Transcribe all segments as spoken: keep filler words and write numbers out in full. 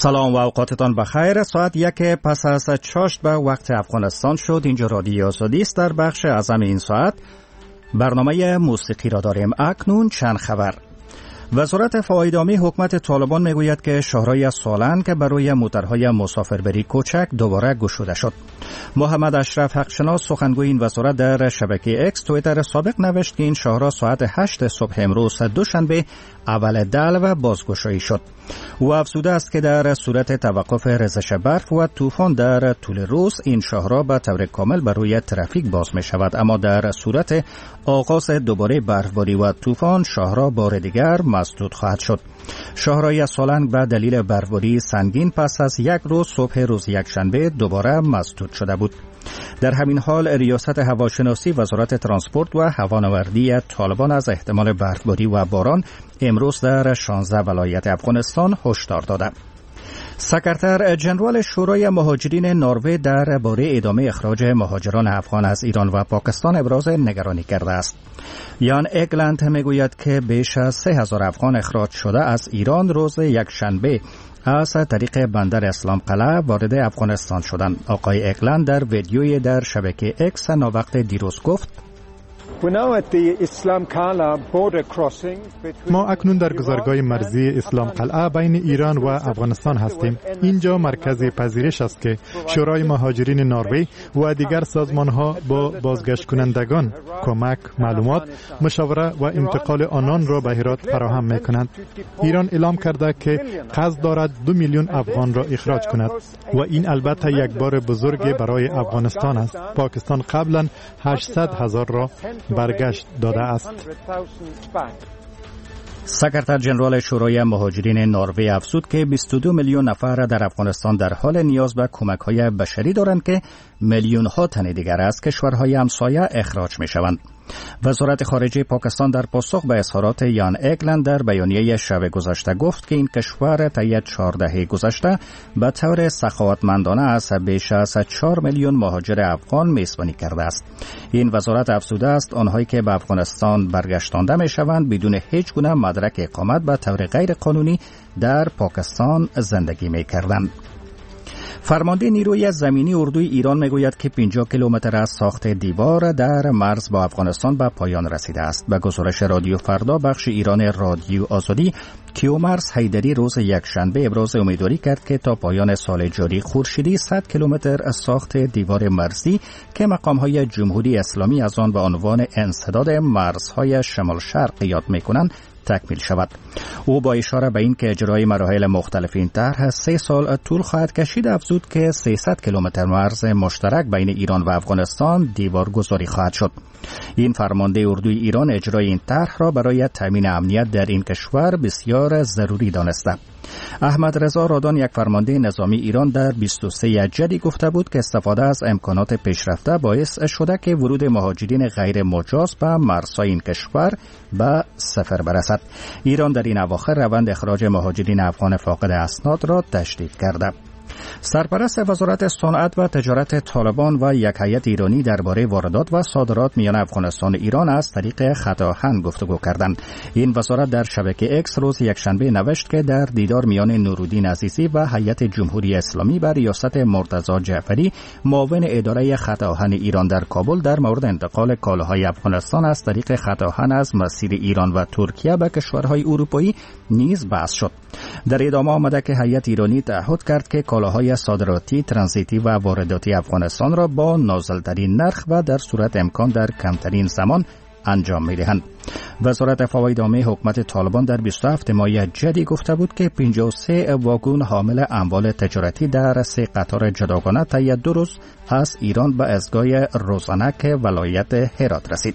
سلام و اوقاتتان بخیر. ساعت یک پس از چاشت به وقت افغانستان شد. اینجا رادیو آزادی است. در بخش اعظم این ساعت برنامه موسیقی را داریم. اکنون چند خبر. وزارت فواید عامی حکومت طالبان میگوید که شاهراه سالنگ که برای موترهای مسافربری کوچک دوباره گشوده شد. محمد اشرف حقشناس سخنگوی این وزارت در شبکه اکس توییتر سابق نوشت که این شاهراه ساعت هشت صبح امروز دوشنبه اول دلو بازگشایی شد. او افزوده است که در صورت توقف ریزش برف و طوفان در طول روز این شاهراه به طور کامل برای ترافیک باز می شود، اما در صورت آغاز دوباره برفباری و طوفان شاهراه بار دیگر مسدود خواهد شد. شاهراه سالنگ به دلیل برفباری سنگین پس از یک روز صبح روز یکشنبه دوباره مسدود شده بود. در همین حال ریاست هواشناسی وزارت ترانسپورت و هوانوردی طالبان از احتمال برفباری و باران امروز در شانزده ولایت افغانستان هشدار داده. سکرتر جنرال شورای مهاجرین نروژ درباره ادامه اخراج مهاجران افغان از ایران و پاکستان ابراز نگرانی کرده است. یان اگلند میگوید که بیش از سه هزار افغان اخراج شده از ایران روز یکشنبه از طریق بندر اسلام قلعه وارد افغانستان شدند. آقای اگلند در ویدیوی در شبکه اکس ناوقت دیروز گفت: ما اکنون در گذرگاه مرزی اسلام قلعه بین ایران و افغانستان هستیم. اینجا مرکز پذیرش است که شورای مهاجرین نروژ و دیگر سازمان‌ها با بازگشت کنندگان کمک، معلومات، مشاوره و انتقال آنان را به هرات فراهم می‌کنند. ایران اعلام کرده که قصد دارد دو میلیون افغان را اخراج کند و این البته یک بار بزرگ برای افغانستان است. پاکستان قبلا هشتصد هزار را برگشت داده است. سکرتر جنرال شورای مهاجرین نروژ افزود که بیست و دو میلیون نفر در افغانستان در حال نیاز به کمک‌های بشری دارند که میلیون‌ها تن دیگر از کشورهای همسایه اخراج می‌شوند. وزارت خارجه پاکستان در پاسخ به اظهارات یان اگلند در بیانیه شب گذشته گفت که این کشور طی چهار دهه گذشته به طور سخاوتمندانه از بیش از چهار میلیون مهاجر افغان میزبانی کرده است. این وزارت افزوده است آنهایی که به افغانستان برگشتانده میشوند بدون هیچ گونه مدرک اقامت به طور غیر قانونی در پاکستان زندگی میکردند. فرمانده نیروی زمینی اردوی ایران میگوید که پنجاه کیلومتر از ساخت دیوار در مرز با افغانستان به پایان رسیده است. به گزارش رادیو فردا بخش ایران رادیو آزادی، کیومرث حیدری روز یکشنبه ابراز امیدواری کرد که تا پایان سال جاری خورشیدی صد کیلومتر از ساخت دیوار مرزی که مقام‌های جمهوری اسلامی از آن به عنوان انسداد مرزهای شمال شرق یاد می‌کنند تکمیل شود. او با اشاره به این که اجرای مراحل مختلف این طرح سه سال طول خواهد کشید افزود که سیصد کیلومتر مرز مشترک بین ایران و افغانستان دیوارگذاری خواهد شد. این فرمانده اردوی ایران اجرای این طرح را برای تامین امنیت در این کشور بسیار ضروری دانسته. احمد رضا رادان، یک فرمانده نظامی ایران، در بیست و سه جدی گفته بود که استفاده از امکانات پیشرفته باعث شده که ورود مهاجرین غیر مجاز به مرزهای این کشور به صفر برسد. ایران در این اواخر روند اخراج مهاجرین افغان فاقد اسناد را تشدید کرده. سرپرست وزارت صنعت و تجارت طالبان و یک هیئت ایرانی درباره واردات و صادرات میان افغانستان و ایران از طریق خط آهن گفتگو کردند. این وزارت در شبکه اکس روز یکشنبه نوشت که در دیدار میان نورالدین عزیزی و هیئت جمهوری اسلامی بر ریاست مرتضی جعفری معاون اداره خط آهن ایران در کابل در مورد انتقال کالاهای افغانستان از طریق خط آهن از مسیر ایران و ترکیه به کشورهای اروپایی نیز بحث شد. در ادامه آمده که هیئت ایرانی تعهد کرد که کالاهای صادراتی، ترانزیتی و وارداتی افغانستان را با نازل‌ترین نرخ و در صورت امکان در کمترین زمان انجام می‌دهند. وزارت فواید عامی حکومت طالبان در بیست و هفتم ماه جدی گفته بود که پنجاه و سه واگن حامل اموال تجارتی در سه قطار جداگانه طی دو روز از ایران به ایستگاه روزانک ولایت هرات رسید.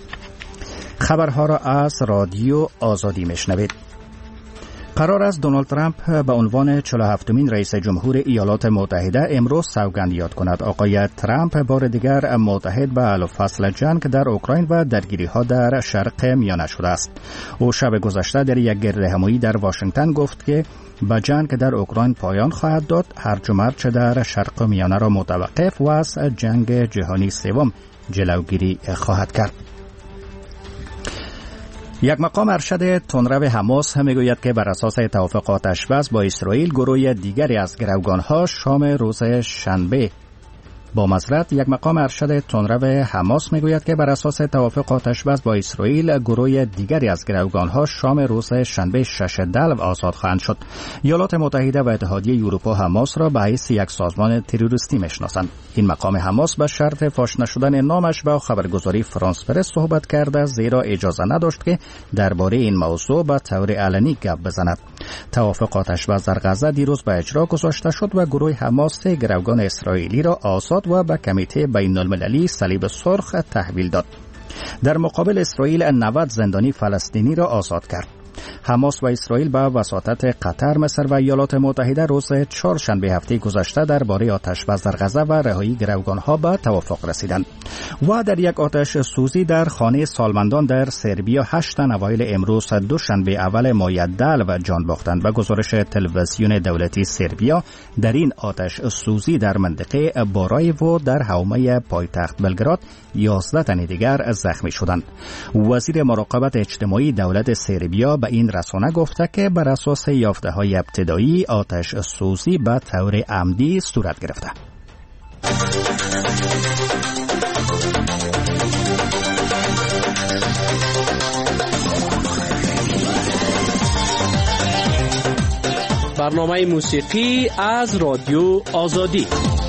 خبرها را از رادیو آزادی میشنوید. قرار است دونالد ترامپ به عنوان چهل و هفتمین رئیس جمهور ایالات متحده امروز سوگند یاد کند. آقای ترامپ بار دیگر متحد به حل و فصل جنگ در اوکراین و درگیری‌ها در شرق میانه شده است. او شب گذشته در یک گردهمایی در واشنگتن گفت که به جنگ در اوکراین پایان خواهد داد، هرج و مرج در شرق میانه را متوقف و از جنگ جهانی سوم جلوگیری خواهد کرد. یک مقام ارشد تندرو حماس میگوید که بر اساس توافق آتش‌بس با اسرائیل گروه دیگری از گروگان‌ها شام روز شنبه با معذرت یک مقام ارشد تندرو حماس میگوید که بر اساس توافق آتش‌بس با اسرائیل گروه دیگری از گروگان‌ها شام روز شنبه شش دلو آزاد خواهند شد. ایالات متحده و اتحادیه اروپا حماس را به حیث یک سازمان تروریستی میشناسند. این مقام حماس به شرط فاش نشدن نامش با خبرگزاری فرانس پرس صحبت کرده، زیرا اجازه نداشت که درباره این موضوع به طور علنی گپ بزند. توافق آتش‌بس در غزه دیروز به اجرا گذاشته شد و گروه حماس گروگان اسرائیلی را آزاد و به کمیته بین المللی صلیب سرخ تحویل داد. در مقابل اسرائیل نود زندانی فلسطینی را آزاد کرد. حماس و اسرائیل با وساطت قطر، مصر و ایالات متحده روز چهارشنبه هفته گذشته درباره آتش‌بس در غزه و رهایی گروگان‌ها به توافق رسیدند. و در یک آتش سوزی در خانه سالمندان در سربیا هشت تن اوایل امروز دوشنبه اول ماه دلو جان باختند. به گزارش تلویزیون دولتی سربیا، در این آتش سوزی در منطقه بارایوو در حومه پایتخت بلگراد یازده تن دیگر زخمی شدند. وزیر مراقبت اجتماعی دولت سربیا به این رسانه گفته که بر اساس یافته‌های ابتدایی آتش سوزی به طور عمدی صورت گرفته. برنامه موسیقی از رادیو آزادی.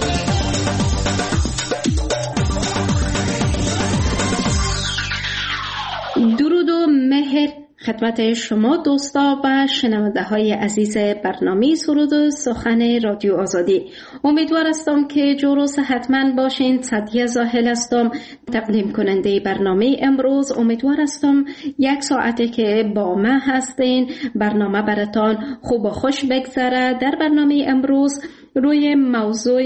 درود و مهر خدمت شما دوستا و شنونده های عزیز برنامه سرود و سخن رادیو آزادی. امیدوار هستم که جور و صحتمند باشین. سعدیه زاهل هستم، تقدیم کننده برنامه امروز. امیدوار هستم یک ساعته که با ما هستین برنامه براتان خوب و خوش بگذره. در برنامه امروز روی موضوع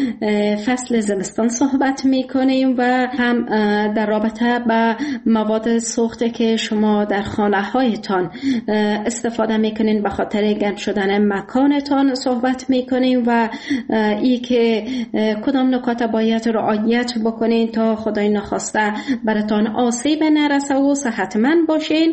فصل زمستان صحبت میکنیم و هم در رابطه با مواد سوخته که شما در خانه هایتان استفاده میکنین به خاطر گرم شدن مکانتان صحبت میکنیم و ای که کدام نکات باید رعایت بکنین تا خدای نخواسته براتان آسیب نرسه و صحتمند باشین.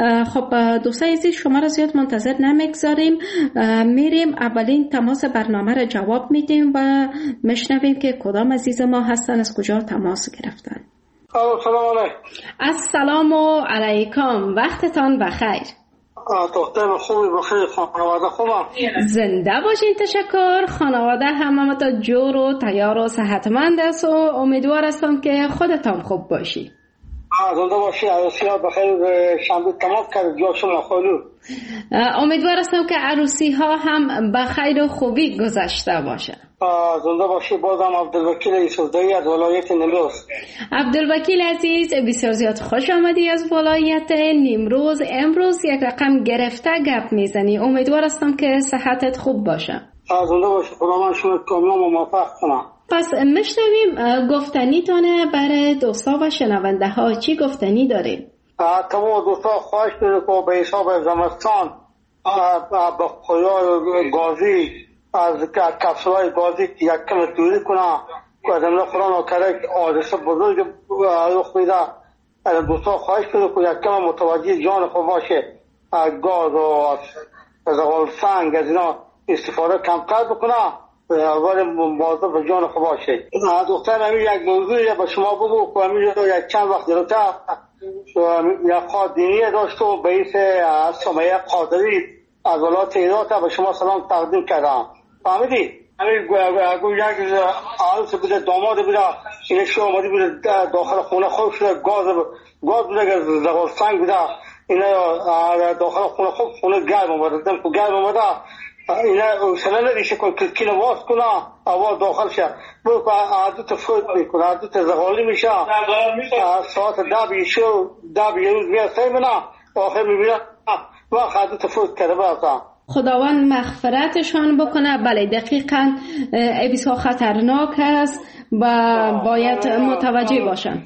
خب دوستای عزیز، شما را زیاد منتظر نمیگذاریم، میریم اولین تماس برنامه را جواب میدیم و میشنویم که کدام عزیز ما هستن، از کجا تماس گرفتن. سلام علیکم. السلام علیکم، وقتتان بخیر. دختر خوبی بخیر، خانواده خوبم؟ زنده باشین. تشکر. خانواده همه تا جور و تیار و صحتمند است و امیدوار هستم که خودتان خوب باشی. زنده باشی. عروسی ها بخیر شنبه تمام کرد جا شما خالو. امیدوار هستم که عروسی ها هم بخیر و خوبی گذشته باشه. زنده باشی. بازم عبدالوکیل یوسفزایی از ولایت نیمروز. عبدالوکیل عزیز، بسیار زیاد خوش آمدی از ولایت نیمروز. امروز یک رقم گرفته گپ میزنی. امیدوار هستم که صحتت خوب باشه. زنده باشی. خدا من شما کامیاب و موفق کنم. پس میشنویم گفتنی تانه برای دوستا و شنونده ها. چی گفتنی دارید؟ تمام دوستا خواهش می‌کنم که به حساب زمستان با خیال گازی از کپسولای گازی یک کم دوری کنه که از امروز قرآن کرد حادثه بزرگ رخ میده. از دوستا خواهش می‌کنم که یک کم متوجه جان خود باشه، گاز و زغال سنگ از اینا استفاده کمتر بکنه ولی مواظب به جان خود باشه. دختر همین یک موضوعی به شما بگو که همین یک چند وقت جلوتر یک خواه دینی داشت و به ایس سمیه قادری از ولایت ایران به شما سلام تقدیم کردم. فهمیدی؟ همین یک عروس بوده، داماد بوده، این شو آمدی بوده داخل خونه خوب شده، گاز گاز بوده که زغال سنگ بوده، این داخل خونه خوب خونه گرم آمده، دم که گرم آمده اینا سنه ندیشه کن که کینه واز کنه آواز داخل شه برو که عدوت فوت میکنه، عدوت زغالی میشه. ساعت ده بیشه ده بیه روز میاد سیمونه آخر میبینه وقت عدوت فوت کرده برسا. خداوند مغفرتشان بکنه. بله دقیقاً بسیار خطرناک است و باید متوجه باشن.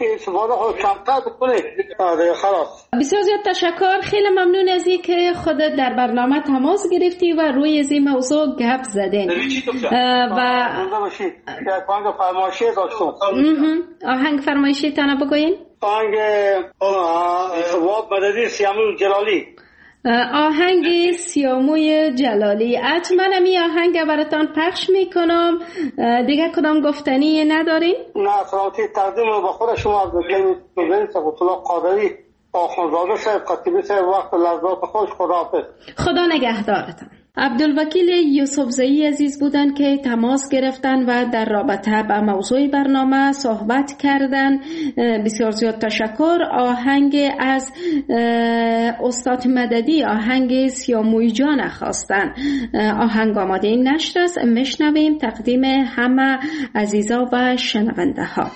بسیار زیاد تشکر. خیلی ممنون از این که خودت در برنامه تماس گرفتی و روی از این موضوع گپ زدین. و آهنگ فرمایشی داشتم. آهنگ فرمایشی تانه بگوین؟ آهنگ واد مددی سیاموی جلالی. آهنگ سیاموی جلالی. حتما می آهنگ براتان پخش میکنم. دیگه کدام گفتنی ندارین؟ نه، سلامتی تقدیم رو به خود شما بگیم. بگیم سبت الله قادری آخونزاده صاحب قطیبی صاحب وقت لحظات خوش. خداحافظ. خدا نگهدارتان. عبدالوکیل یوسفزئی عزیز بودند که تماس گرفتن و در رابطه با موضوع برنامه صحبت کردن. بسیار زیاد تشکر. آهنگ از استاد مددی، آهنگ سیاموی جان خواستن. آهنگ آماده این نشر است، میشنویم. تقدیم همه عزیزا و شنونده ها.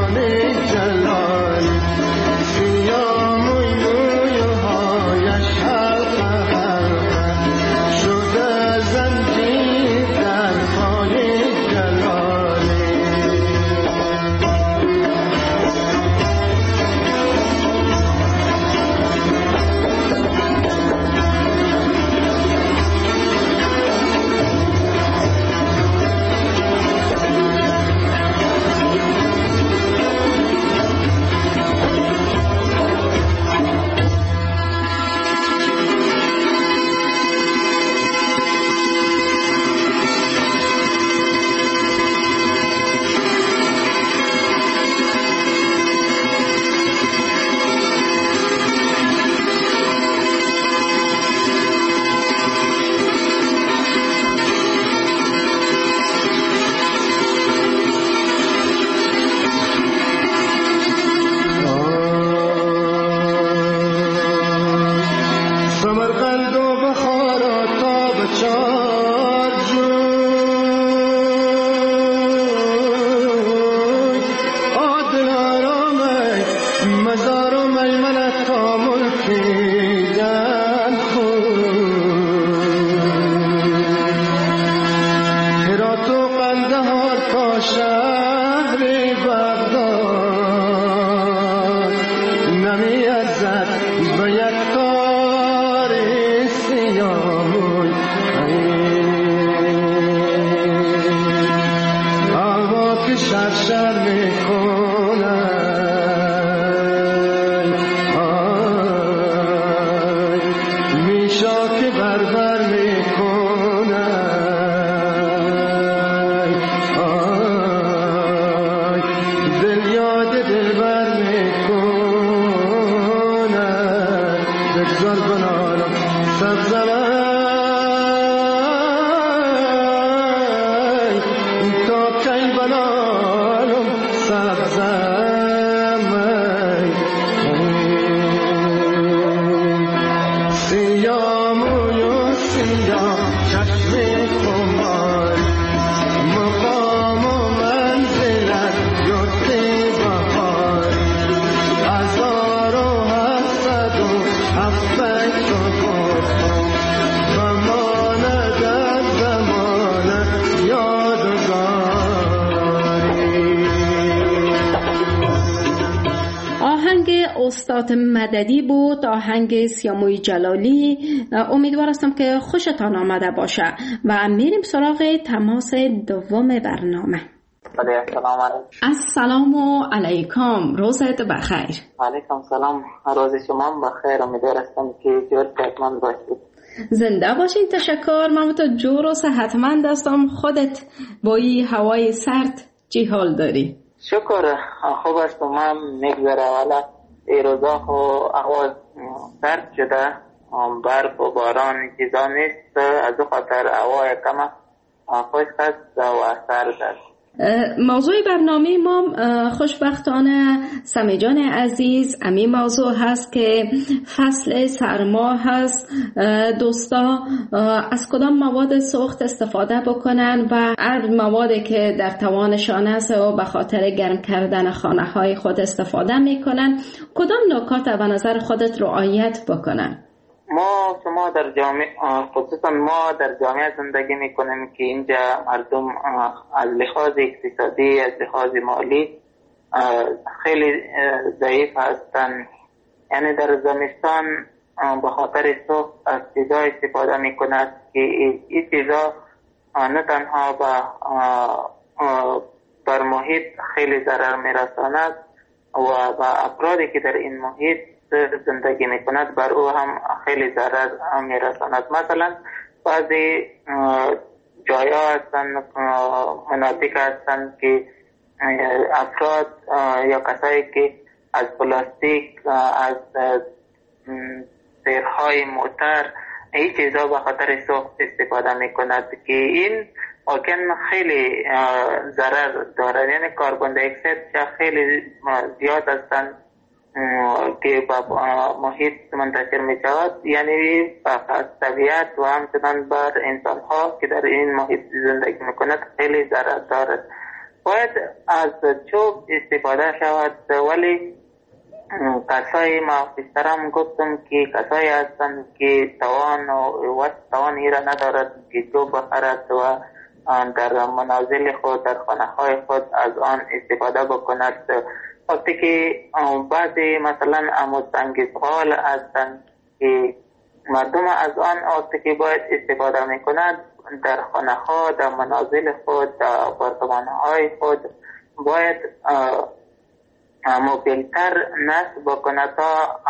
استاد مددی بود، آهنگ سیاموی جلالی. امیدوار هستم که خوشتان آمده باشه و میریم سراغ تماس دوم برنامه. السلام علیکم. السلام علیکم، روزت بخیر. علیکم سلام، روز شما بخیر. امیدوار هستم که جور صحتمند باشید. زنده باشین. تشکر. من تو جور و صحتمند هستم. خودت با این هوای سرد چی حال داری؟ شکر خوب است. من میگذره. والا این روزا خو هوا سرد شده، برف و باران چیزا نیست، از خاطر هوا کم خوش است و سرد است. موضوع برنامه ما خوشبختانه سمی جان عزیز امی موضوع هست که فصل سرما هست. دوستا از کدام مواد سوخت استفاده بکنن و هر موادی که در توانشان است و به خاطر گرم کردن خانه های خود استفاده میکنن، کدام نکات به نظر خودت رعایت بکنن؟ ما شما در جامعه، خصوصا ما در جامعه زندگی میکنیم که اینجا مردم از لحاظ اقتصادی، از لحاظ مالی خیلی ضعیف هستند. یعنی در زمستان به خاطر سوخت از چیزا استفاده میکند که این چیزا نه تنها بر محیط خیلی ضرر میرساند و به افرادی که در این محیط زندگی میکند بر او هم خیلی ضرر میرساند. مثلا بعضی جایا هستند، مناطق هستند که افراد یا کسایی که از پلاستیک، از سیرهای موتر، این چیزا به خاطر سوخت استفاده میکند که این واقعا خیلی ضرر دارد. یعنی کربن دی اکساید خیلی زیاد هستند که با محیط منتشر می شود، یعنی با طبیعت و همچنان بر انسان ها که در این محیط زندگی می کند خیلی ضرر دارد. باید از چوب استفاده شود، ولی کسایی ما پیشترم گفتم که کسایی هستند که توان و توان ایرا ندارد که چوب بخرد و در منازل خود در خانه های خود از آن استفاده بکند. وقتی که بعضی مثلا اموسنگیزغال هستند که مردم از آن وقتی که باید استفاده میکند در خانه ها، در منازل خود، در آپارتمان های خود باید موبیلتر نصب بکند تا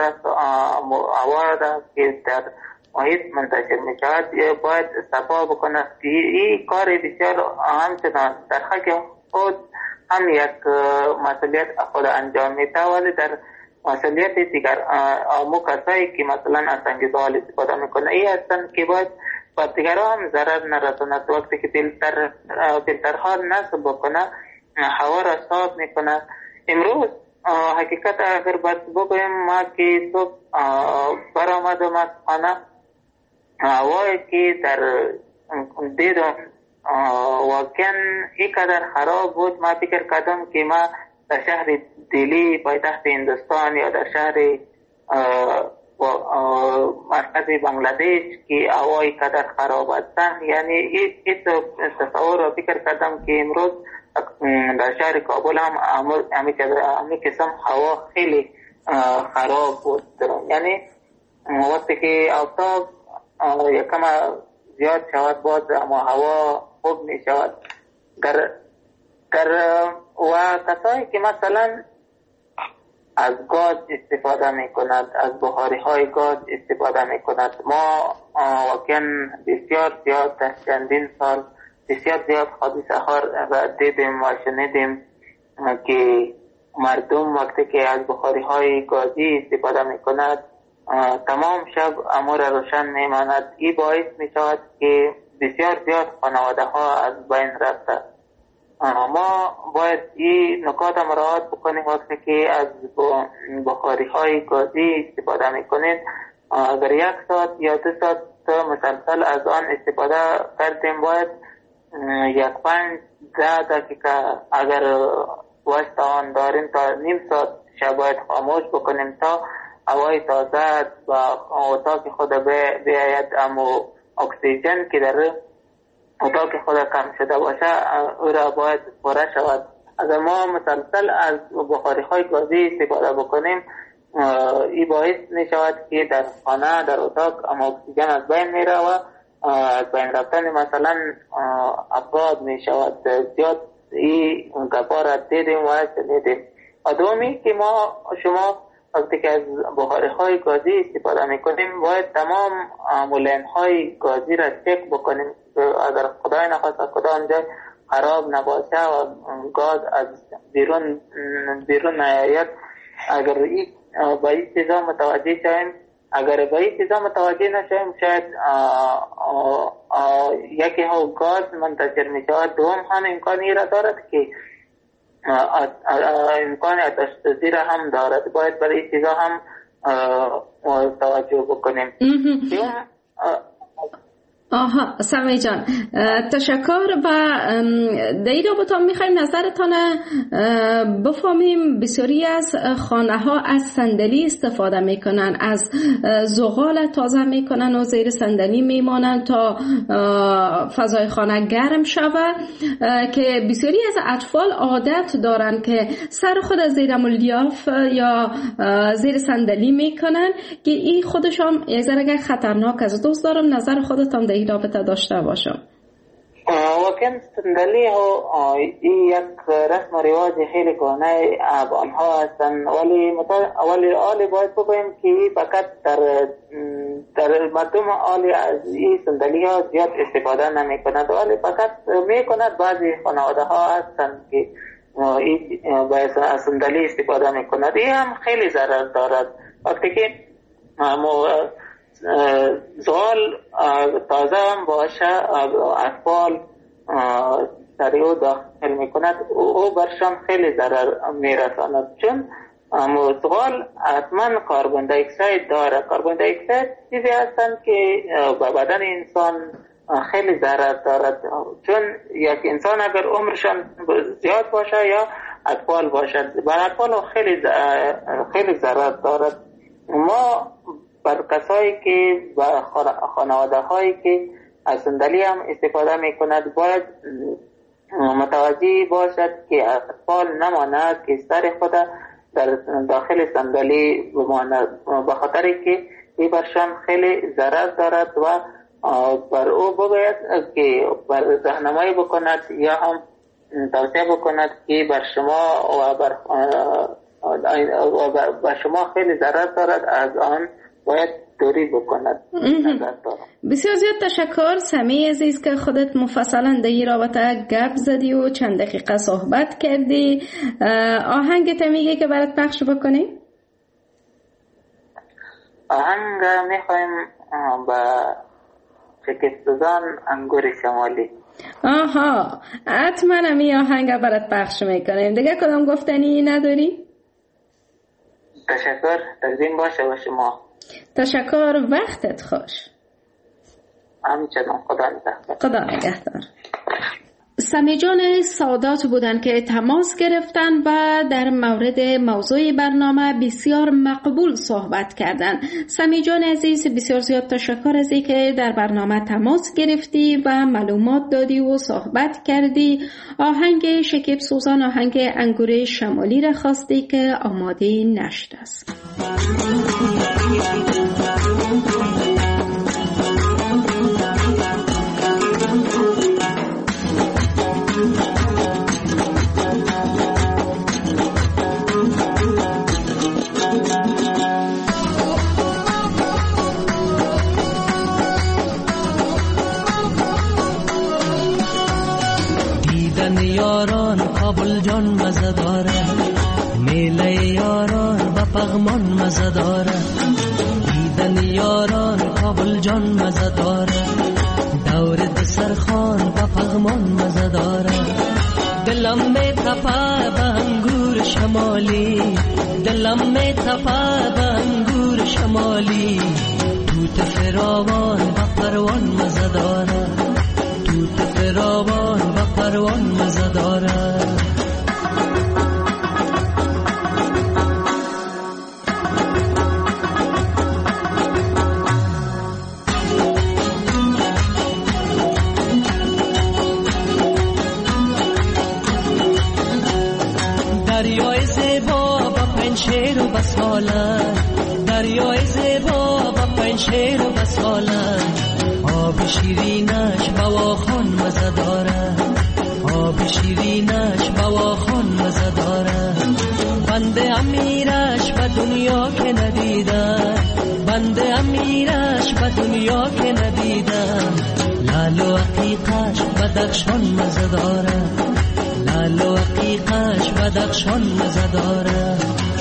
آوار که در محیط منتشر می شود باید صفا بکند. این کار بسیار همچنان در حق خود هم یک مسئولیت خود انجام میده، ولی در مسئولیت دیگر امو کسایی که مثلا از سنگیزغال استفاده میکنه ای هستند که باید بر دیگران هم ضرر نرساند. وقتی که فیلتر فیلترها نصب بکنه هوا را صاف میکنه. امروز حقیقت اگر بس بگویم ما که صبح برآمدم از خانه، هوایی که در دیدم واقعا اینقدر خراب بود، ما فکر کردم که ما در شهر دلی پایتخت هندوستان یا در شهر مرکز بنگلادش که هوای قدر خراب است. یعنی این تصور را فکر کردم که امروز در شهر کابل هم همین قسم هوا خیلی خراب بود. یعنی وقتی که آفتاب یکم زیاد شود باز اما هوا خوب می شود. در در و کسایی که مثلا از گاز استفاده می کند، از بخاری های گاز استفاده می کند، ما واقعا بسیار زیاد در چندین سال بسیار زیاد حادثه ها را دیدیم و شنیدیم که مردم وقتی که از بخاری های گازی استفاده می کند تمام شب امور روشن می ماند. این باعث می شود که بسیار زیاد خانواده ها از بین رفته. ما باید این نکات مراعات بکنیم. وقتی که از بخاری های گازی استفاده می کنید اگر یک ساعت یا دو ساعت مسلسل از آن استفاده کردیم باید یک پنج ده دقیقه اگر وقت آن داریم تا نیم ساعت شب باید خاموش بکنیم تا هوای تازه و اتاق خود بیاید. اما اکسیژن که در اتاق خود کم شده باشه او را باید پره شود. اگر ما مسلسل از بخاری های گازی استفاده بکنیم این باعث می شود که در خانه در اتاق اما اکسیژن از بین می رود و از بین رفتن مثلا افراد می شود. زیاد این گپا را دیدیم و شنیدیم. و دومی که ما شما وقتی که از بخاری های گازی استفاده می کنیم باید تمام مولین های گازی را چک بکنیم اگر خدای نخواست کدا آنجا خراب نباشه و گاز از بیرون بیرون نیاید. اگر این با این چیزا متوجه شویم، اگر با این چیزا متوجه نشویم شاید یکی ها گاز منتشر می شود، دوم هم امکانی را دارد که امکان آتش سوزی را هم دارد. باید برای این چیزا هم توجه بکنیم. آها سمی جان تشکر. و در این رابطه میخوایم نظرتان بفهمیم. بسیاری از خانه ها از صندلی استفاده میکنن، از زغال تازه میکنن و زیر صندلی میمانن تا فضای خانه گرم شود، که بسیاری از اطفال عادت دارن که سر خود از زیر ملیاف یا زیر صندلی میکنن که این خودشان یه ذره خطرناک است. دوست دارم نظر خودتان در این رابطه داشته باشم. واقعا صندلی ها این یک رسم و رواج خیلی کهنه آنها هستند، ولی ولی آلی باید بگویم که فقط در در مردم آلی از این صندلی ها زیاد استفاده نمی کند، ولی فقط می کند بعضی خانواده ها هستند که این باید از صندلی استفاده می کند. این هم خیلی ضرر دارد. وقتی که زغال تازه هم باشه اطفال سریع داخل میکند او برشان خیلی ضرر میرساند، چون زغال حتما کربن دی اکساید داره. کربن دی اکساید چیزی هستند که به بدن انسان خیلی ضرر دارد، چون یک انسان اگر عمرشان زیاد باشه یا اطفال باشد، بر اطفال خیلی خیلی ضرر دارد. ما بر کسایی که و خانواده هایی که از صندلی هم استفاده می کند باید متوجه باشد که اطفال نماند که سر خود در داخل صندلی بماند، به خاطر که این برشان خیلی ضرر دارد و بر او باید که بر راهنمایی بکند یا هم توصیه بکند که بر شما و بر و بر شما خیلی ضرر دارد، از آن باید دوری بکند. بسیار زیاد تشکر سمی عزیز که خودت مفصلا در این رابطه گپ زدی و چند دقیقه صحبت کردی. آهنگ میگه که برات پخش بکنی؟ آهنگ میخوایم با شکستگان انگور شمالی. آها، حتما همی آهنگ برات پخش میکنیم. دیگه کدام گفتنی نداری؟ تشکر، تقدیم باشه با شما. تشکر، وقتت خوش. همچنان، خدا نگهدار. خدا نگهدار. سمی جان سادات بودن که تماس گرفتن و در مورد موضوع برنامه بسیار مقبول صحبت کردن. سمی جان عزیز، بسیار زیاد تشکر از اینکه در برنامه تماس گرفتی و معلومات دادی و صحبت کردی. آهنگ شکیب سوزان، آهنگ انگور شمالی را خواستی که آماده نشده است. یاران کابل جان مزه داره، میله یاران و پغمان مزه داره. دیدن یاران کابل جان مزه داره، دور دسترخوان و پغمان مزه داره. دلم می تپه به انگور شمالی، دلم می تپه به انگور شمالی. توت فراوان و پروان مزه داره، توت فراوان و پروان مزه داره. دریای زیبا با پنشیر و بسالن، دریای زیبا با پنشیر و بسالن. آب شیرینش بواخان مزه داره، آب شیرینش بواخان مزه داره. بنده امیرش به دنیا که ندیدم، بنده امیرش به دنیا که ندیدم. لال و عقیقش بدخشان مزه داره، لال و عقیقش بدخشان مزه داره.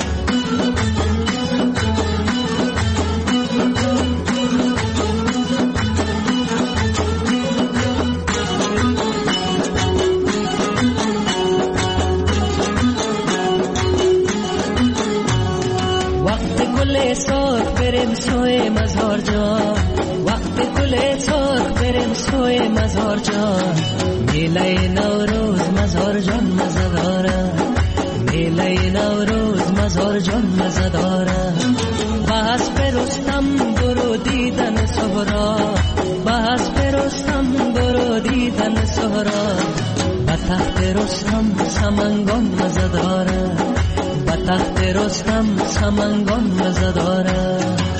سرخ بریم سوی مزار جان، وقت گل سرخ بریم سوی مزار جان. میله نوروز مزار جان مزه داره، میله نوروز مزار جان مزه داره. بس برستم برو دیدن سهرا، بس برستم برو دیدن سهرا. به تخت رستم سمنگان مزه داره، تخت رستم سمنگان مزه داره.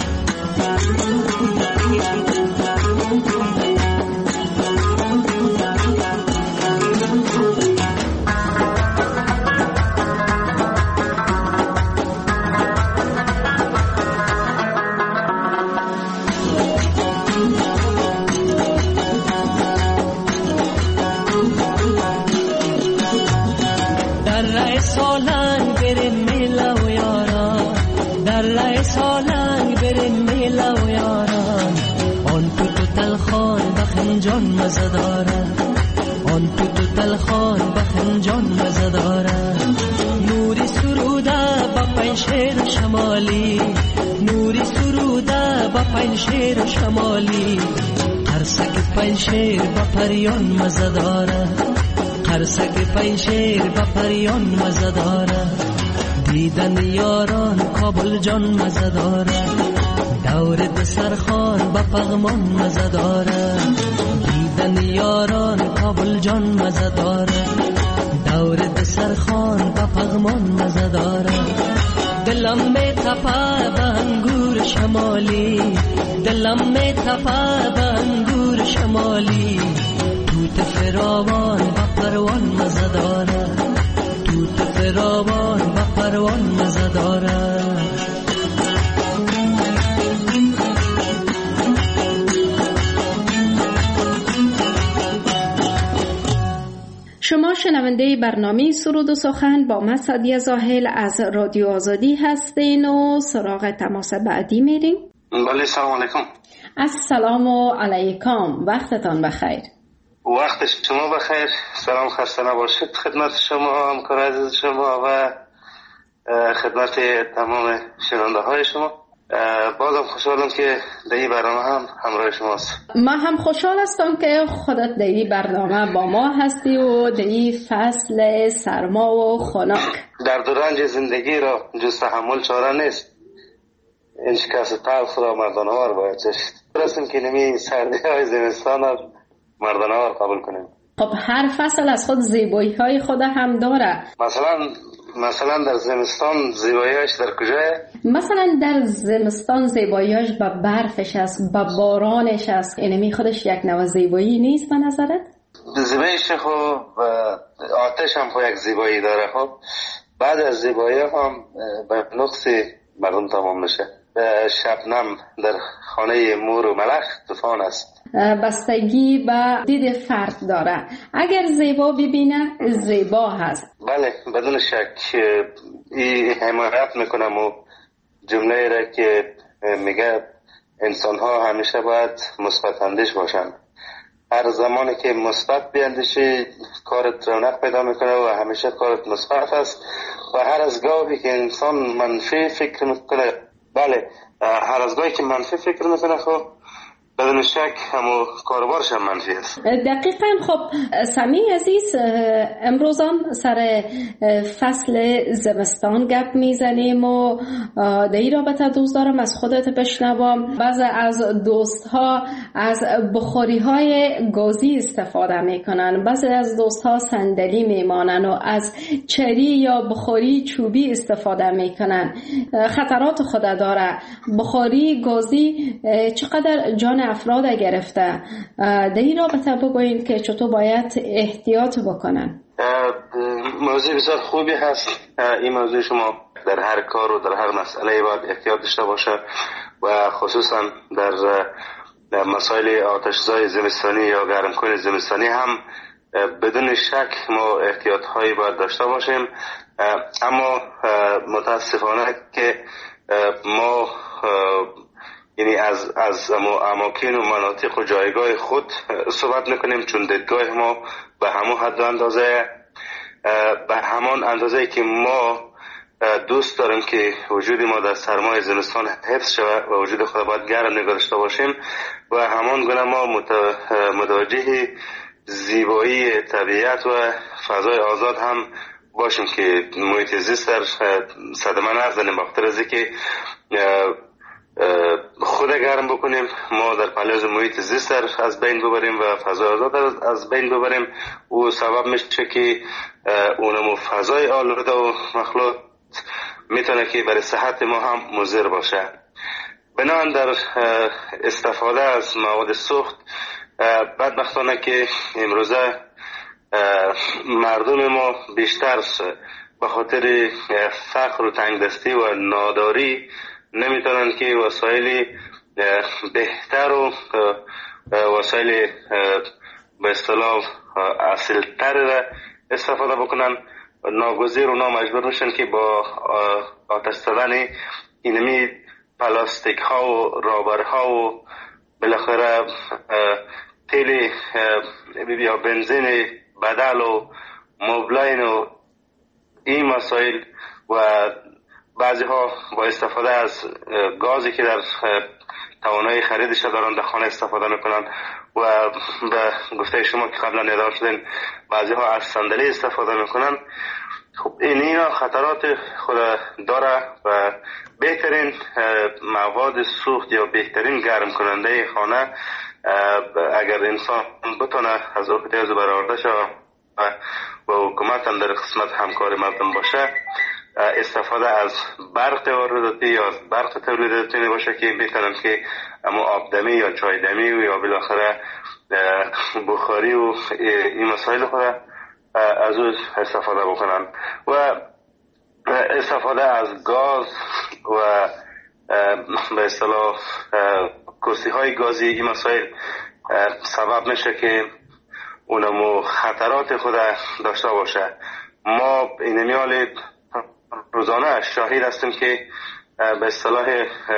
در رای سالنگ بریم میله و یاران، در رای سالنگ بریم میله و یاران. آن تو تو تلخان بخنجان مزه داره، آن تو تو تلخان بخنجان مزه داره. نوری سروده با پنشیر شمالی، نوری سروده با پنشیر شمالی. قرصک پنشیر با پریان مزه داره، قرصک پنشیر با پریان مزه داره، دیدن یاران کابل جان مزه داره، دور دسرخان با پغمان مزه داره، دیدن یاران کابل جان مزه داره، دور دسرخان با پغمان مزه داره. دلم می تپه به انگور شمالی، دلم می تپه به انگور شمالی، توت فراوان با پروان مزه داره، توت فراوان با پروان مزه داره. شما شنونده برنامه سرود و سخن با من سعدیه زاهل از رادیو آزادی هستین و سراغ تماس بعدی میریم. بله سلام علیکم. السلام علیکم، وقتتان بخیر. وقت شما بخیر. سلام، خسته نباشید خدمت شما همکار عزیز شما و خدمت تمام شنونده های شما. بازم خوشحالم که در این برنامه هم همراه شماست. ما هم خوشحال هستم که خودت در این برنامه با ما هستی و در این فصل سرما و خنک. در دوران زندگی را جز تحمل چاره نیست، این شکست تلخ را مردانه‌وار باید چشید. برسیم که نمی سردی های زمستان را مردانه‌وار قبول کنیم. خب هر فصل از خود زیبایی های خود هم داره. مثلا مثلا در زمستان زیباییش در کجاه؟ مثلا در زمستان زیباییش با برفش است، با بارانش است. اینمی خودش یک نوع زیبایی نیست به نظرت؟ زیباییش خب آتش هم خب یک زیبایی داره. خب بعد از زیبایی هم به نقص مردم تمام میشه. شبنم در خانه مور و ملخ طوفان است. بستگی به دید فرد داره. اگر زیبا ببینه زیبا هست. بله بدون شک. این حمایت میکنم و جمله را که میگه انسان ها همیشه باید مثبت اندیش باشن. هر زمانی که مثبت بیاندیشی کارت رونق پیدا میکنه و همیشه کارت مثبت است. و هر از گاهی که انسان منفی فکر میکنه، بله هر از گاهی که منفی فکر میکنه خب بدون شک همو کاربارش هم منفی است. دقیقاً. خب سمی عزیز، امروز هم سر فصل زمستان گپ میزنیم و در این رابطه دوست دارم از خودت بشنوم. بعضی از دوست ها از بخاری های گازی استفاده میکنن، بعضی از دوست ها صندلی میمانن و از چری یا بخاری چوبی استفاده میکنن. خطرات خود داره. بخاری گازی چقدر جان افراد گرفته. در این رابطه بگوین که چطور باید احتیاط بکنن. موضوع بسیار خوبی هست. این موضوع شما در هر کار و در هر مسئله باید احتیاط داشته باشه و خصوصا در مسائل آتش‌زای زمستانی یا گرمکن زمستانی هم بدون شک ما احتیاط هایی باید داشته باشیم. اما متاسفانه که ما یعنی از از اماکن و مناطق و جایگاه خود صحبت میکنیم، چون دیدگاه ما به همون حد و اندازه به همان اندازه که ما دوست داریم که وجود ما در سرمای زمستان حفظ شود و وجود خود باید گرم نگاه داشته باشیم و همان گونه ما متوجه زیبایی طبیعت و فضای آزاد هم باشیم که محیط زیست در صدمه نزنیم. بخاطر از اینکه خود گرم بکنیم ما در پلیاز محیط زیست از بین ببریم و فضای آزاد از بین ببریم و سبب میشه که اونم فضای آلوده و مخلوط میتونه که برای صحت ما هم مضر باشه. بنابراین در استفاده از مواد سوخت بدبختانه که امروزه مردم ما بیشتر به خاطر فقر و تنگدستی و ناداری نمیتونن که وسایل بهتر و وسایل به اصطلاح اصیل‌تر را استفاده بکنن. ناگزیر و نامجبور میشن که با آتش زدن اینمی پلاستیک ها و رابر ها و بالاخره تیل یا بنزین بدل و موبلاین و این مسائل و بعضی ها با استفاده از گازی که در توانایی خریدش دارن در خانه استفاده میکنن و به گفته شما که قبلا ندار شدین بعضی ها از صندلی استفاده میکنن. خب این اینا خطرات خود داره و بهترین مواد سوخت یا بهترین گرم کننده خانه اگر انسان بتونه از احتیاج برآورده شود و حکومت هم در قسمت همکار مردم باشه استفاده از برق وارداتی یا از برق تولیداتی باشه که بهترم که اما آبدمی یا چایدمی و یا بالاخره بخاری و این مسائل خود از او استفاده بکنن و استفاده از گاز و به اصطلاح کرسی های گازی این مسائل سبب میشه که اونمو خطرات خود داشته باشه. ما این میال روزانه شاهد هستیم که به اصطلاح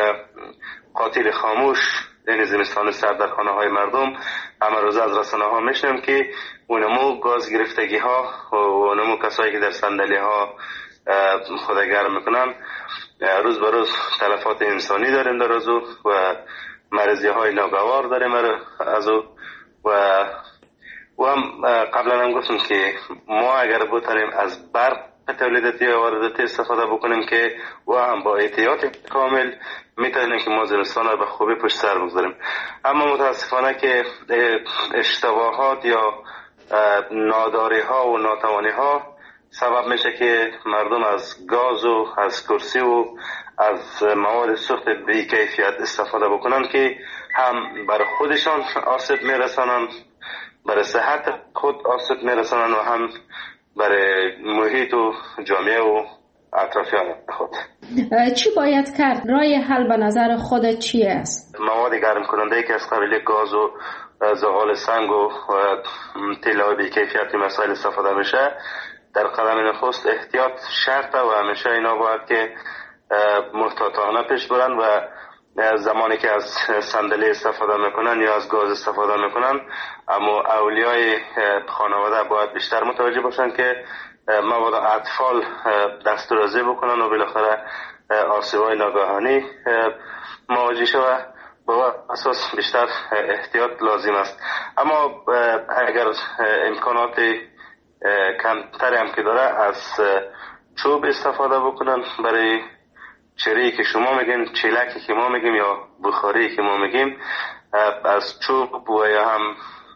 قاتل خاموش این زمستان سرد در خانه های مردم همه روز از رسانه ها میشنیم که اونمو گاز گرفتگی ها و اونمو کسایی که در صندلی ها خود گرم میکنن روز به روز تلفات انسانی داریم در ازو و مرضی های ناگوار داریم از او و و هم قبلا هم گفتم که ما اگر بتونیم از برق تولیداتی و وارداتی استفاده بکنیم که و هم با احتیاط کامل میتونیم که ما زمستان رو به خوبی پشت سر بگذاریم. اما متاسفانه که اشتباهات یا ناداری ها و ناتوانی ها سبب میشه که مردم از گاز و از کرسی و از مواد سوخت بی کیفیت استفاده بکنن که هم برای خودشان آسیب میرسانن، برای صحت خود آسیب میرسانن و هم برای محیط و جامعه و اطرافیان خود. چی باید کرد؟ راه حل به نظر خودت چی است؟ مواد گرم کننده که از قبیل گاز و زغال سنگ و طلا بی کیفیت مسائل استفاده میشه در قدم نخست احتیاط شرطه و همیشه اینا باید که محتاطانه پیش برن و زمانی که از صندلی استفاده میکنن یا از گاز استفاده میکنن اما اولیای خانواده باید بیشتر متوجه باشن که مواد اطفال دسترسی بکنن و بالاخره آسیب‌های ناگهانی مواجه شوه با اساس بیشتر احتیاط لازم است. اما اگر امکانات کمتری هم که داره از چوب استفاده بکنن برای چری که شما میگین، چیلکی که ما میگیم یا بخاری که ما میگیم، از چوب و یا هم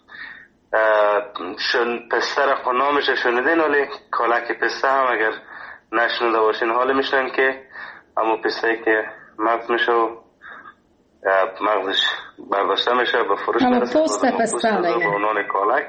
شن پستر نامش شنیدین ولی کالک پسته هم اگر نشنیده باشین حال میشنن که اما پسته که مغز میشه و مغزش برداشته میشه به فروش میرسه پوست پسته به عنوان کالک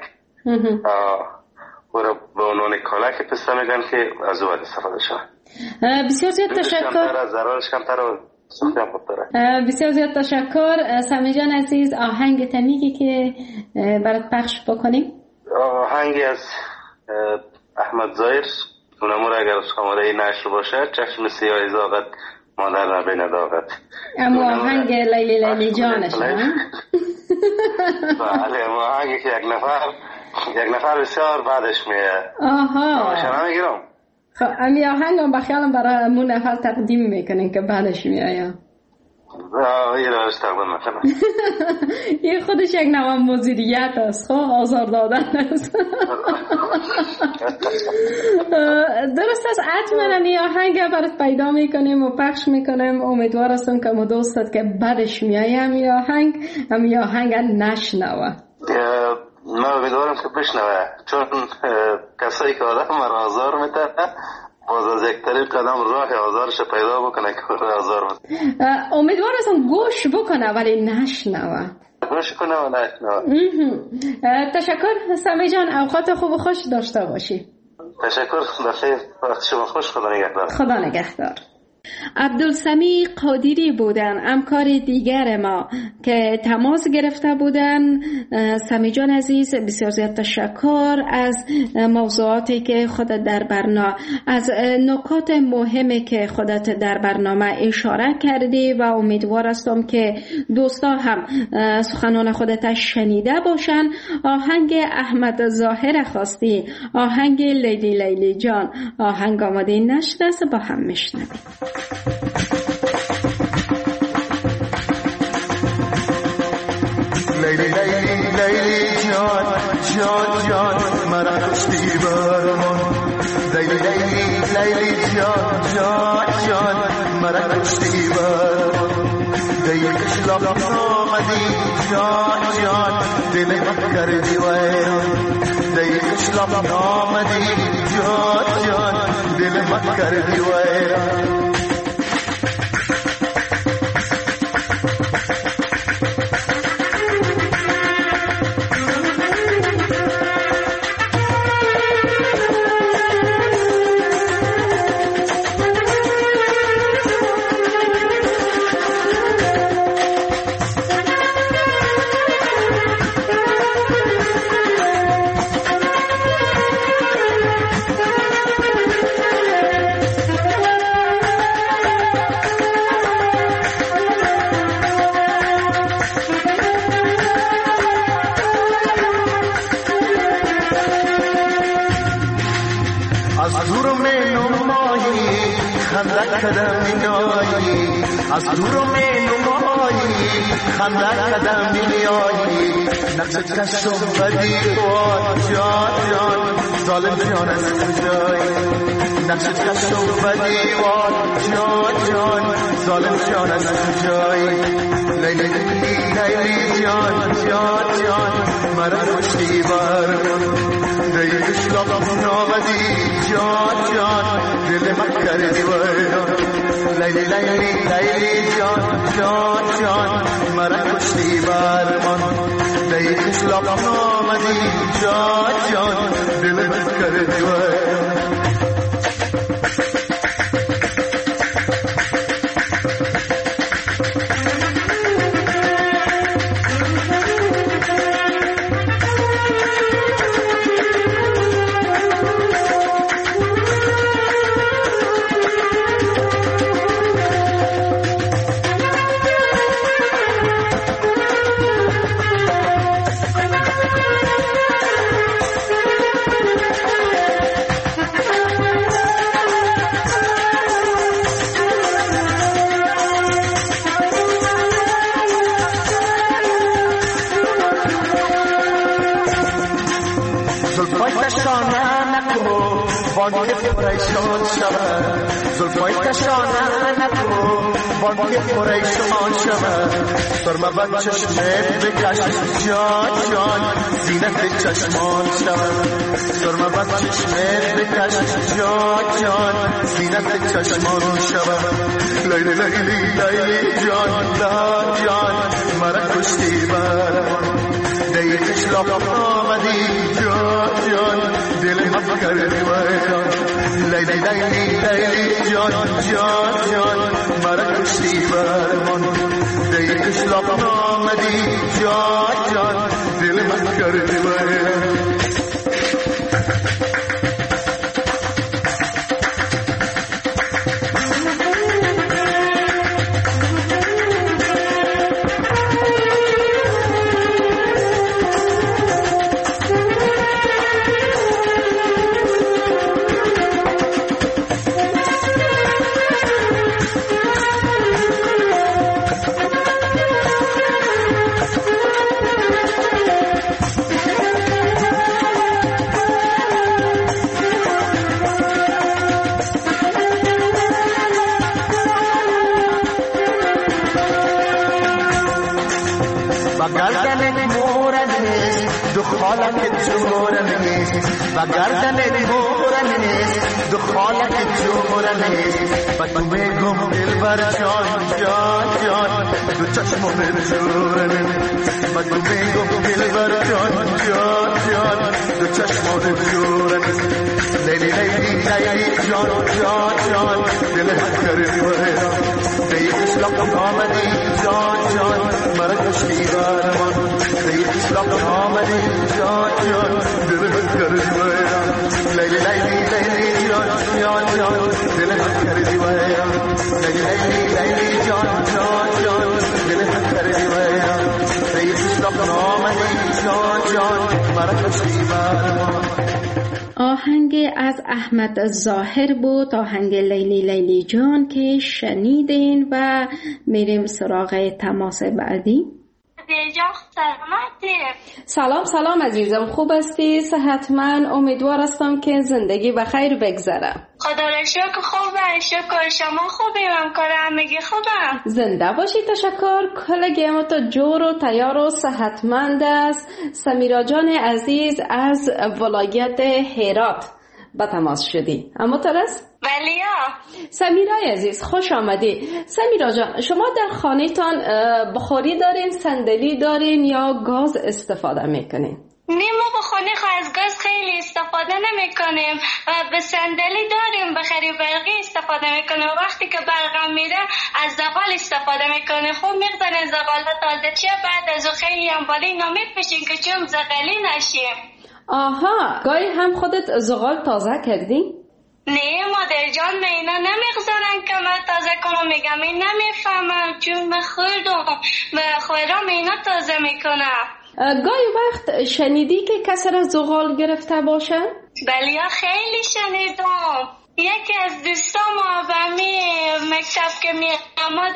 و به عنوان کالک پسته میگن که از او استفاده شده. بسیار زیاد تشکر. ضررش کمتر و سوختم خوبتره. بسیار زیاد تشکر. سمی جان عزیز آهنگ تمیگی که برات پخش بکنیم؟ آهنگی از احمد ظاهر اونمور اگر شماره نشر باشه چشم سیاه زاغت مادر نبین داغت. اما آهنگ لیلی لیلی جانش هم؟ بله آهنگی که یک نفر یک نفر بسیار بعدش میه. آها شما میگیرم خب امی آهنگ هم بخیالم برای امون نفر تقدیم میکنین که بعدش میایا. این روش تقدیم میکنم. این خودش یک نوع مدیریت است، خب آزار دادن است. درست است. حتما این آهنگ برات پیدا میکنیم و پخش میکنیم. امیدوار هستم که ما دوستت که بعدش میایم این آهنگ امی آهنگ نشنوه. ما امیدوارم که بشنوه چون کسایی که آدم را آزار میده باز از یک طریق قدم راه آزارش پیدا بکنه که آزار میده. امیدوار هستم گوش بکنه ولی نشنوه. گوش کنه و نشنوه. تشکر سمی جان، اوقات خوب و خوش داشته باشی. تشکر. خدا خیر. وقت شما خوش. خدا نگهدار. خدا نگهدار. عبدالسمی قادری بودن، همکار دیگر ما که تماس گرفته بودن. سمی جان عزیز بسیار زیاد تشکر از موضوعاتی که خودت در برنامه، از نکات مهمی که خودت در برنامه اشاره کردی و امیدوار هستم که دوستا هم سخنان خودت شنیده باشن. آهنگ احمد ظاهر خواستی، آهنگ لیلی لیلی جان، آهنگ آماده نشده است، با هم میشنویم. لیلی لیلی لیلی جان جان جان مرا کشتی برمان، لیلی لیلی لیلی جان جان جان مرا کشتی برمان، دیگه کشلاب آمدی جان جان دل من کردی ویران، دیگه کشلاب آمدی جان جان دل من کردی ویران. از دور می نمایی خنده کدم میایی، نقشت کشم بدی وان جان جان ظالم جان از کجایی، نقشت کشم بدی وان جان جان ظالم جان از کجایی، لیلی لیلی جان جان جان مرا کشتی برمان، دیگه کشلابم نامدی جان جان دل من کردی ویران، لیلی لیلی لیلی جان جان جان مرا کشتی برمان، دیگه کشلابم نامدی جان جان دل من کردی ویران. بانگی پریشان شود زلفای کشانه نکو، بانگی پریشان شود سرمه بد چشمت بکش جان جان زینت چشمان شود، سرمه بد چشمت بکش جان جان زینت چشمان شود، لیلی لیلی لیلی جان جان جان مرا کشتی برمان، دیگه کشلاب آمدی جان جان دل من کردی ویران، لیلی لیلی لیلی جان جان جان مرا کشتی برمان، دیگه کشلاب آمدی جان جان دل من کردی ویران. و گردن مورنیست دخالت جورنیست و تو بگم دل بر جان جان جان دو چشمان جورنه بگو میگم دلبر جان جان جان دو چشمان جورنه لیلی لیلی لیلی جان جان جان دل هر کردی ویران دی اسلام آمدی جان جان مرا کشتی برمان دی اسلام آمدی جان جان دل هر کردی ویران لیلی لیلی لیلی جان جان جان دل هر کردی ویران لیلی لیلی لیلی جان جان جان دل هر کردی ویران دی اسلام آمدی جان جان مرا کشتی برمان. آهنگ از احمد ظاهر بود، آهنگ لیلی لیلی جان که شنیدین و میریم سراغ تماس بعدی. سلام سلام عزیزم، خوب هستی؟ صحتمند؟ امیدوار هستم که زندگی بخیر بگذره. خدا را شکر خوبه، شکر شما خوبی؟ من کار همگی خوبم. زنده باشی، تشکر. کلگی ما تو جور و تیار و صحتمند است. سمیرا جان عزیز از ولایت هرات به تماس شدی. اما ترس؟ بلیا. سمیرای عزیز خوش آمدی. سمیرا جان، شما در خانه‌تان بخاری دارین، صندلی دارین یا گاز استفاده میکنین؟ نه، ما بخاری از گاز خیلی استفاده نمی کنیم. به صندلی داریم، بخاری برقی استفاده میکنیم. وقتی که برقم میره از زغال استفاده میکنیم. خوب میگذاریم زغال تازه چه بعد از خیلی هم بالی نمیپشیم که چون زغالی نشیم. آها، گاهی هم خودت زغال تازه کردی؟ نه مادر جان، من اینا نمیگذارن که من تازه کنم. میگم این نمیفهمم چون من خوردم و خورم اینا تازه میکنم. گاهی وقت شنیدی که کسی را زغال گرفته باشه؟ بله خیلی شنیدم. یکی از دوستام و می مکتب که می آمده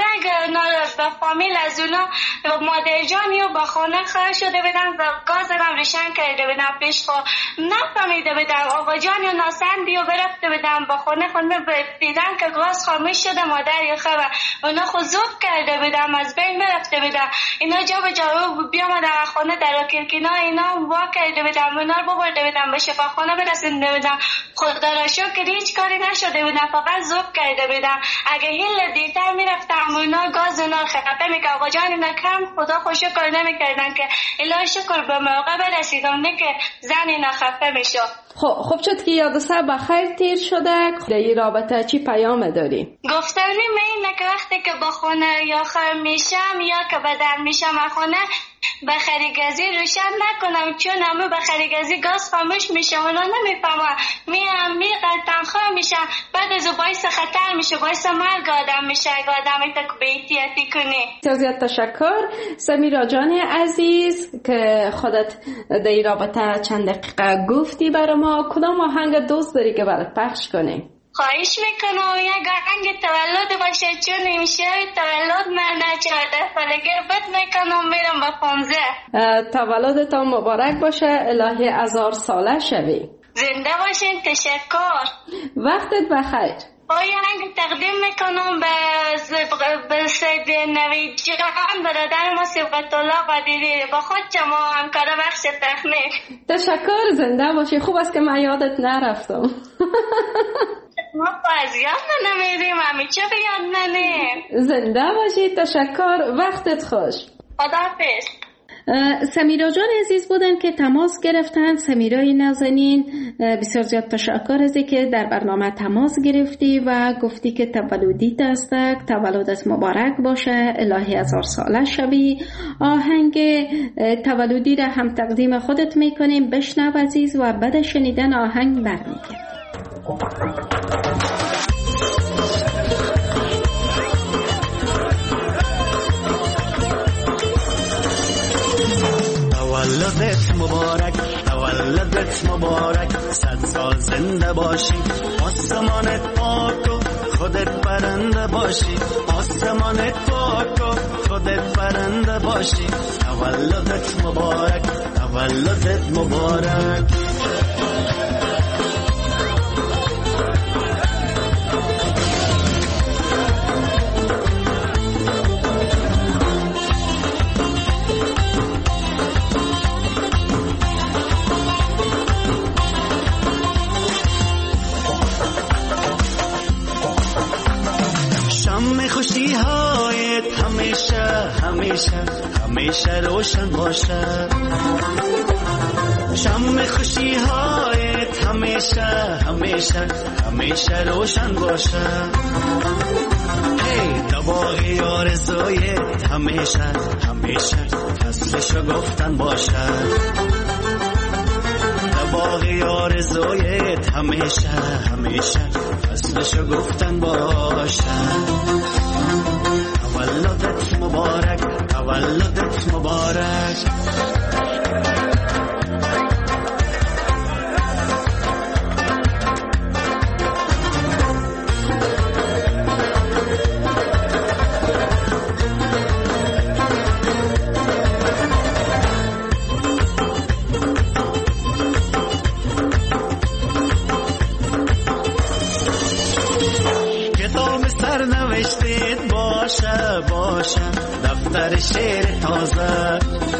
به فامیل از اونا مادر جانی و با خانه خواهد شده بدن و گاز هم روشن کرده بدن پیش خوا نفهمیده بدن. آقا جانی و ناسندی و برفته بدن با خانه خونه دیدن که گاز خاموش شده مادر یا خبر اونا خود زوب کرده بدن از بین برفته بدن. اینا جا به جا بیامدن خانه در کلکینا اینا وا کرده بدن اونا رو ببرده بدن به شفاخانه برسنده بدن. خدا را شکر هیچ کاری نشده بودن، فقط زوب کرده بودن. اگه هیل دیرتر میرفتم اونا گاز اونا خفه میکرد. آقا جان اینا کم خدا خوش شکر نمیکردن که الهی شکر به موقع برسیدم نه که زن اینا خفه میشه. خب خب شد که یاد سر بخیر تیر شده. در این رابطه چی پیام داری؟ گفتنی اینه که وقتی که با خونه یا خر میشم یا که بدن میشم خونه بخاری گازی روشن نکنم چون همه بخاری گازی گاز خاموش میشه. اونا نمیفهمن میام میقلتن خواهم میشن بعد از باعث خطر میشه، باعث مرگ آدم میشه اگه آدم ایتا به احتیاطی کنی. زیاد تشکر سمیرا جان عزیز که خودت در این رابطه چند دقیقه گفتی برای ما. کدام آهنگ دوست داری که برات پخش کنیم؟ خواهش میکنم یک آهنگ تولد باشه چون امشب تولد من چهارده سالگی بد میکنم میرم با پانزده. تولدت مبارک باشه، الهی هزار ساله شوی. زنده باشین، تشکر. وقتت بخیر. آهنگ تقدیم میکنم به به سید نوید جان برادر ما سبقت الله قدیری با خود شما همکار بخش تکنیک. تشکر، زنده باشی. خوب است که من یادت نرفتم. ما باز یاد نمیریم همی چه بیاد ننیم. زنده باشی، تشکر، وقتت خوش. خداحافظ. سمیرا جان عزیز بودن که تماس گرفتن. سمیرای نازنین بسیار زیاد تشکر از که در برنامه تماس گرفتی و گفتی که تولدیت است، تولدت مبارک باشه، الهی هزار ساله شوی. آهنگ تولدی را هم تقدیم خودت میکنیم، بشنو عزیز و بعد شنیدن آهنگ برمیگردیم. تولدت مبارک، تولدت مبارک، صد سال زنده باشی، آسمانت پاک و خودت پرنده باشی، آسمانت پاک و خودت پرنده باشی. تولدت مبارک، تولدت مبارک. خوشی هایت هم همیشه همیشه همیشه روشن باشه شم خوشی هایت همیشه همیشه همیشه روشن باشه هی دباغی آرزویت همیشه همیشه فصلشو گفتن باشه دباغی آرزویت همیشه همیشه فصلشو گفتن باشه تولدت مبارک تولدت مبارک دفتر شعر تازه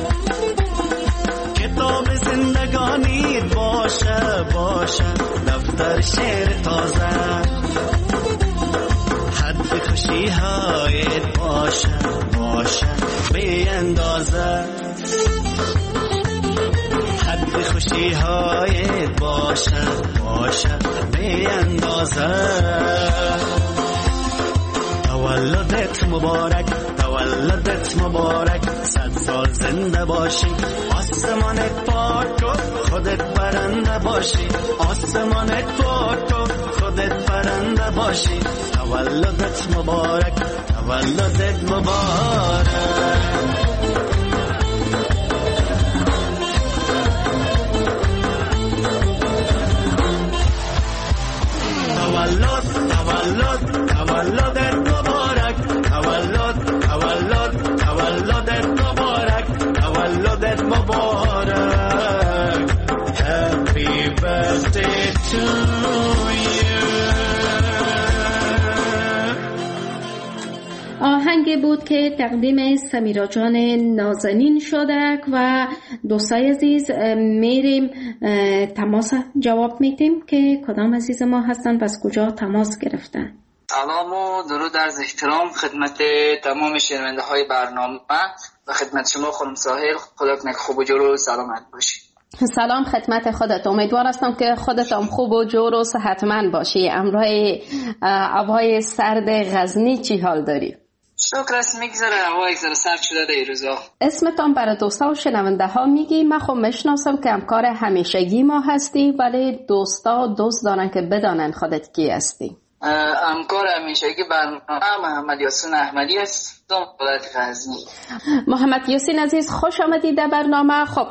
کتاب زندگانی باشه باشه دفتر شعر تازه حد خوشی هایت باشه باشه بی اندازه حد خوشی هایت باشه باشه بی اندازه تولدت مبارک تولدت مبارک صد سال زنده باشی آسمانت پاک و خودت پرنده باشی آسمانت پاک و خودت پرنده باشی تولدت مبارک تولدت مبارک تولد تولد تولدت مبارک تولد تولد تولدت مبارک تولدت مبارک Happy birthday to you آهنگی بود که تقدیم سمیرا جان نازنین شده و دوستای عزیز میریم تماس جواب میتیم که کدام عزیز ما هستن و از کجا تماس گرفتن. سلام و درود از احترام خدمت تمام شنونده های برنامه و خدمت شما خانم ساحل. خدا کنه خوب و جور و سلامت باشی. سلام خدمت خودت. امیدوار هستم که خودت هم خوب و جور و صحتمند باشی. امروز هوای سرد غزنی چی حال داری؟ شکر است میگذره، هوا یک ذره سرد شده در روزا. اسمتان برای دوستا و شنونده ها میگی؟ من خب میشناسم که همکار همیشگی ما هستی، ولی دوستا دوست دارن که بدانن خودت کی هستی. همکار همیشگی برنامه محمد یاسین احمدی است، ولایت غزنی. محمد یاسین عزیز خوش آمدید در برنامه. خب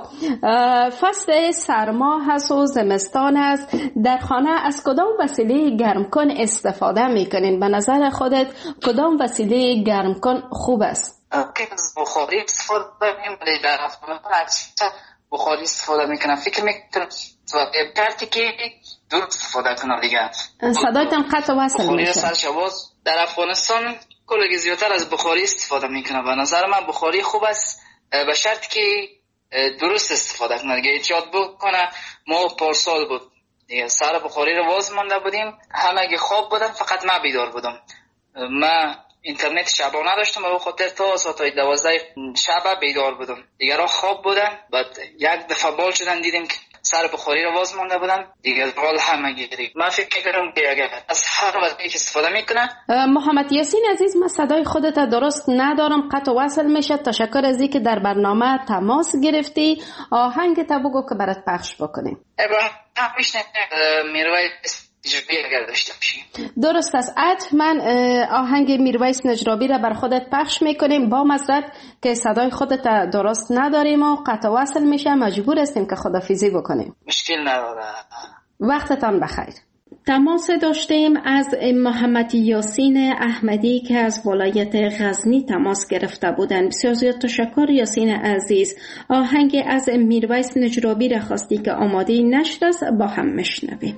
فصل سرما هست و زمستان هست، در خانه از کدام وسیله گرمکن استفاده میکنین؟ به نظر خودت کدام وسیله گرمکن خوب است؟ بخاری استفاده میکنم، در خانه بخاری استفاده میکنم. فکر میکنم کارتی که دور استفاده کنم دیگه. صدایتان قطع وصل میشه. بخاری سرشواز در افغانستان کلگی زیادتر از بخاری استفاده میکنه. به نظر من بخاری خوب است، به شرط که درست استفاده کنه دیگه. ایجاد بکنه. ما پارسال بود دیگه سر بخاری رو واز مانده بودیم، همه خواب بودن، فقط من بیدار بودم. من اینترنت شبانه داشتم و به خاطر تا ساعت دوازده شب بیدار بودم، دیگه را خواب بودن. بعد یک دفعه بال شدن دیدیم که سر بخاری رو واز مانده بودن دیگه، حال همه گیری. من فکر میکنم که اگر از هر وقتی که استفاده میکنه. محمد یاسین عزیز، من صدای خودت درست ندارم، قطع وصل میشه. تشکر از اینکه در برنامه تماس گرفتی. آهنگ تا بگو که برات پخش بکنیم. ابراهیم میشنه میرویس نجرابی اگر داشته باشی. درست است. حتما آهنگ میرویس نجرابی را بر خودت پخش میکنیم. با معذرت که صدای خودت درست نداریم و قطع وصل میشه، مجبور هستیم که خدافیزی بکنیم. مشکل نداره. وقتتان بخیر. تماس داشتیم از محمد یاسین احمدی که از ولایت غزنی تماس گرفته بودند. بسیار زیاد تشکر یاسین عزیز. آهنگ از میرویس نجرابی را خواستی که آماده نشده است، با هم میشنویم.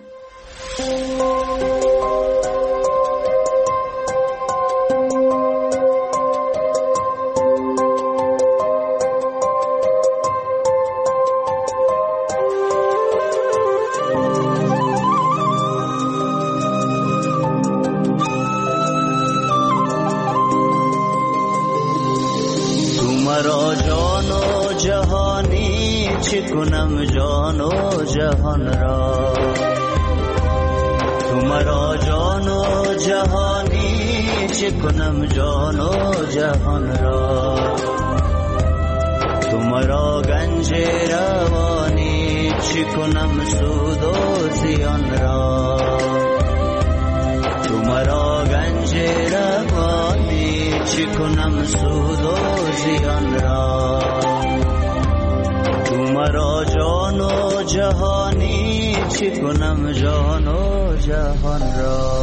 کنم جان و جهان را. تو مرا جان و جهانی چه کنم جان و جهان را. تو مرا گنج روانی چه کنم سود و زیان را. تو مرا گنج روانی چه کنم سود و زیان را. تو مرا جان و جهانی چه کنم جان و جهان را.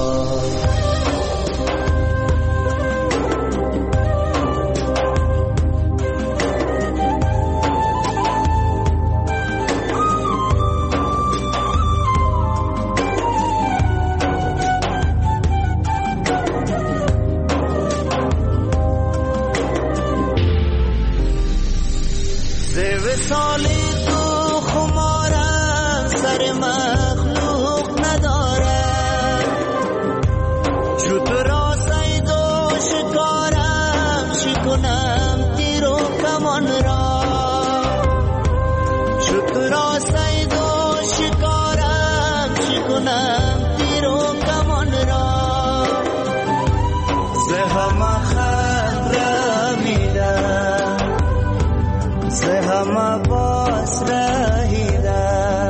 سالی تو خمارم سر مخلوق ندارم. چو تو را صید و شکارم چی کنم تیر و کمان را. چو تو را صید و شکارم چی کنم تیر و کمان را. زهم خطر میدم زهم باز رهیدم.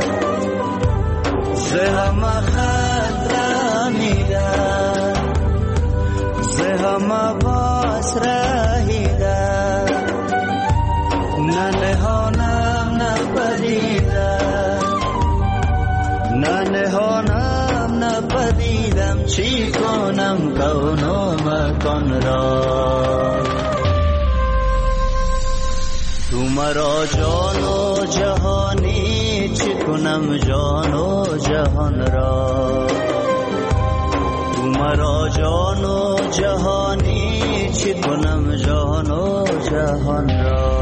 زهم خطر میدم زهم باز رهیدم. نه نهانم نه پدیدم نه نهانم نه پدیدم. چی کنم کون و مکان را. تو مرا جان و جهانی چه کنم جان و جهان را. تو مرا جان و جهانی چه کنم جان و جهان را.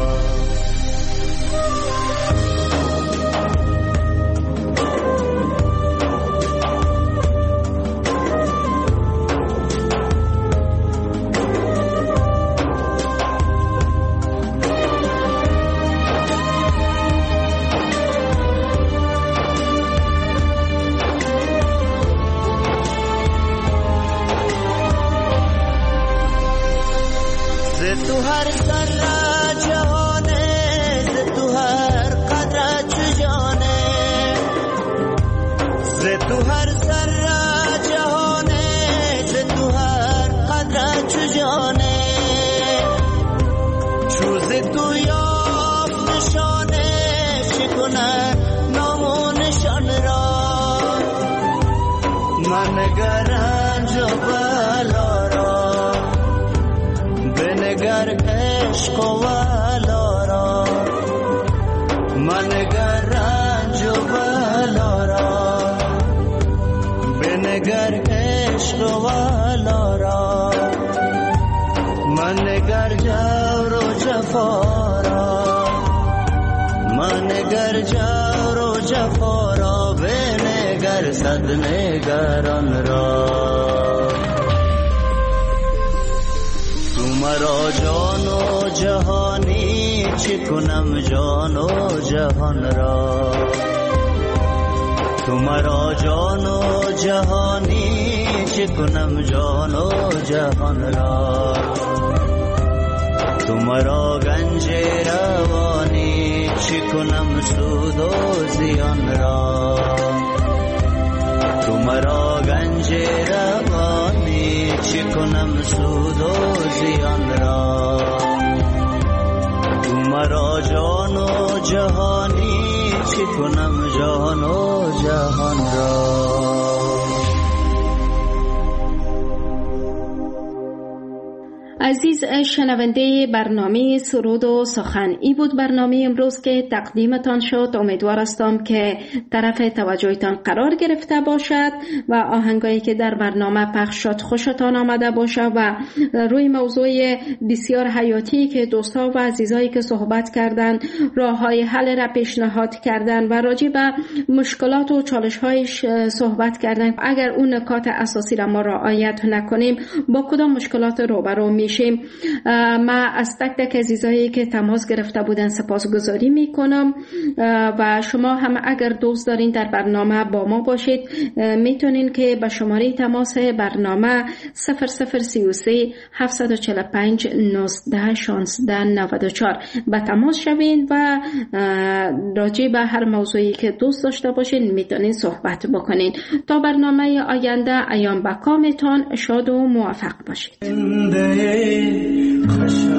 تو هر ذره جهانه ز تو هر قدر چو جانه. ز تو هر ذره جهانه ز تو هر قدر چو جانه. چو ز تو یافت نشانه چه کنم نام و نشان را. من گرنج و بلا را بنگر عشق و ولا را. من گر رنج و بلا را بنگر عشق و ولا را. من گر جور و جفا را من گر جور و جفا را بنگر صد نگران را. مرا جان و جهانی چه کنم جان و جهان را. تو مرا جان و جهانی چه کنم جان و جهان را. تو مرا گنج روانی چه کنم سود و زیان را. تو مرا گنج روانی چه کنم سود و زیان را. تو مرا جان و جهانی چه کنم جان و جهان را. عزیز شنونده برنامه سرود و سخن، ای بود برنامه امروز که تقدیمتان شد. امیدوار هستم که طرف توجهتان قرار گرفته باشد و آهنگایی که در برنامه پخش شد خوشتان آمده باشد و روی موضوع بسیار حیاتی که دوستا و عزیزایی که صحبت کردن، راههای حل را پیشنهاد کردن و راجع به مشکلات و چالش‌هایش صحبت کردن، اگر اون نکات اساسی را ما رعایت نکنیم با کدام مشکلات روبرو می میشیم. ما از تک تک عزیزایی که تماس گرفته بودن سپاسگزاری میکنم و شما هم اگر دوست دارین در برنامه با ما باشید میتونین که به شماره تماس برنامه صفر صفر سی و سه هفتصد و چهل و پنج نوزده شانزده نود و چهار به تماس شوین و راجع به هر موضوعی که دوست داشته باشین میتونین صحبت بکنین. تا برنامه آینده ایام به کامتان شاد و موفق باشید.